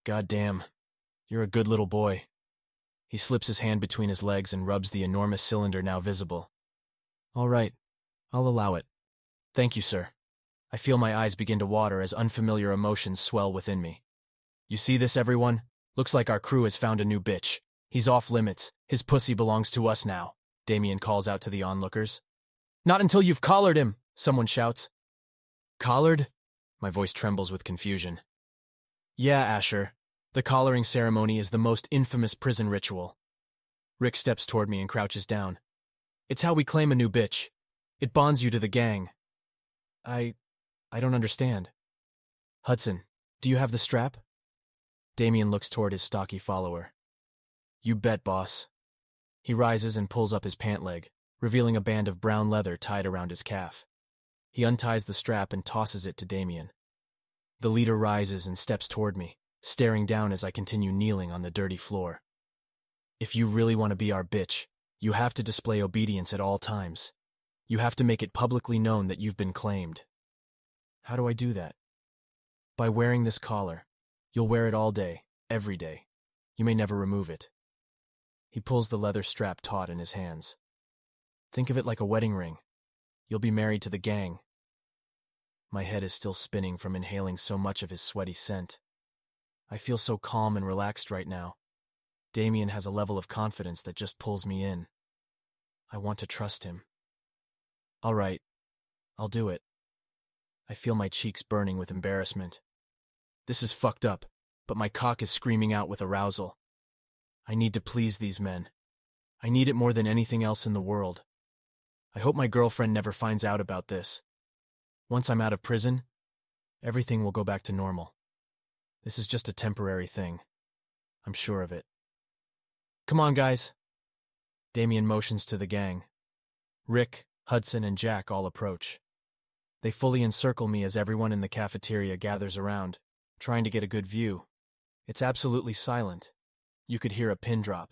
God damn, you're a good little boy. He slips his hand between his legs and rubs the enormous cylinder now visible. All right, I'll allow it. Thank you, sir. I feel my eyes begin to water as unfamiliar emotions swell within me. You see this, everyone? Looks like our crew has found a new bitch. He's off limits. His pussy belongs to us now, Damien calls out to the onlookers. Not until you've collared him, someone shouts. Collared? My voice trembles with confusion. Yeah, Asher. The collaring ceremony is the most infamous prison ritual. Rick steps toward me and crouches down. It's how we claim a new bitch. It bonds you to the gang. I don't understand. Hudson, do you have the strap? Damien looks toward his stocky follower. You bet, boss. He rises and pulls up his pant leg, revealing a band of brown leather tied around his calf. He unties the strap and tosses it to Damien. The leader rises and steps toward me, staring down as I continue kneeling on the dirty floor. If you really want to be our bitch, you have to display obedience at all times. You have to make it publicly known that you've been claimed. How do I do that? By wearing this collar. You'll wear it all day, every day. You may never remove it. He pulls the leather strap taut in his hands. Think of it like a wedding ring. You'll be married to the gang. My head is still spinning from inhaling so much of his sweaty scent. I feel so calm and relaxed right now. Damien has a level of confidence that just pulls me in. I want to trust him. All right, I'll do it. I feel my cheeks burning with embarrassment. This is fucked up, but my cock is screaming out with arousal. I need to please these men. I need it more than anything else in the world. I hope my girlfriend never finds out about this. Once I'm out of prison, everything will go back to normal. This is just a temporary thing. I'm sure of it. Come on, guys. Damien motions to the gang. Rick, Hudson, and Jack all approach. They fully encircle me as everyone in the cafeteria gathers around, trying to get a good view. It's absolutely silent. You could hear a pin drop.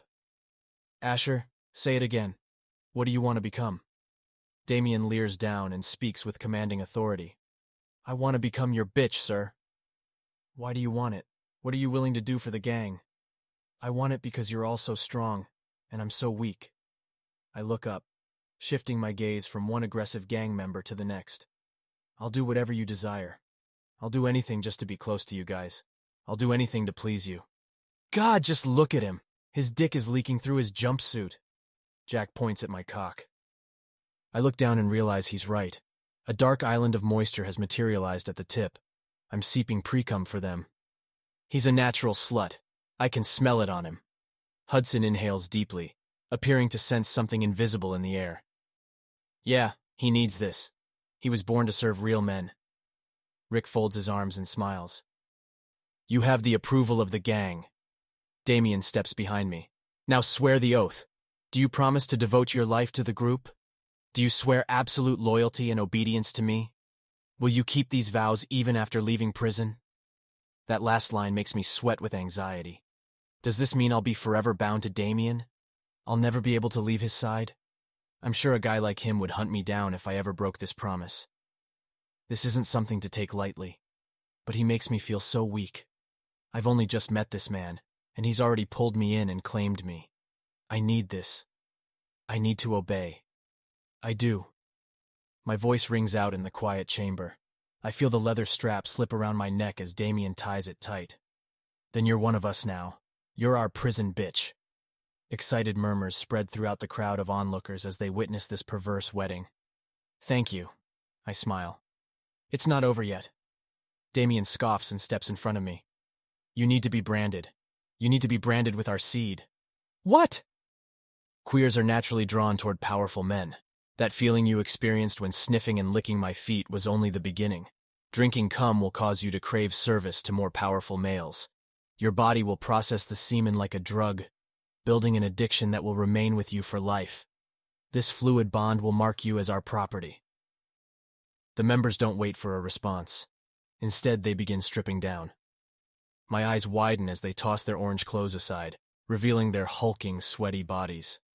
Asher, say it again. What do you want to become? Damien leers down and speaks with commanding authority. I want to become your bitch, sir. Why do you want it? What are you willing to do for the gang? I want it because you're all so strong, and I'm so weak. I look up, shifting my gaze from one aggressive gang member to the next. I'll do whatever you desire. I'll do anything just to be close to you guys. I'll do anything to please you. God, just look at him. His dick is leaking through his jumpsuit. Jack points at my cock. I look down and realize he's right. A dark island of moisture has materialized at the tip. I'm seeping pre-cum for them. He's a natural slut. I can smell it on him. Hudson inhales deeply, appearing to sense something invisible in the air. Yeah, he needs this. He was born to serve real men. Rick folds his arms and smiles. You have the approval of the gang. Damien steps behind me. Now swear the oath. Do you promise to devote your life to the group? Do you swear absolute loyalty and obedience to me? Will you keep these vows even after leaving prison? That last line makes me sweat with anxiety. Does this mean I'll be forever bound to Damien? I'll never be able to leave his side? I'm sure a guy like him would hunt me down if I ever broke this promise. This isn't something to take lightly, but he makes me feel so weak. I've only just met this man, and he's already pulled me in and claimed me. I need this. I need to obey. I do. My voice rings out in the quiet chamber. I feel the leather strap slip around my neck as Damien ties it tight. Then you're one of us now. You're our prison bitch. Excited murmurs spread throughout the crowd of onlookers as they witness this perverse wedding. Thank you. I smile. It's not over yet. Damien scoffs and steps in front of me. You need to be branded. You need to be branded with our seed. What? Queers are naturally drawn toward powerful men. That feeling you experienced when sniffing and licking my feet was only the beginning. Drinking cum will cause you to crave service to more powerful males. Your body will process the semen like a drug, building an addiction that will remain with you for life. This fluid bond will mark you as our property. The members don't wait for a response. Instead, they begin stripping down. My eyes widen as they toss their orange clothes aside, revealing their hulking, sweaty bodies.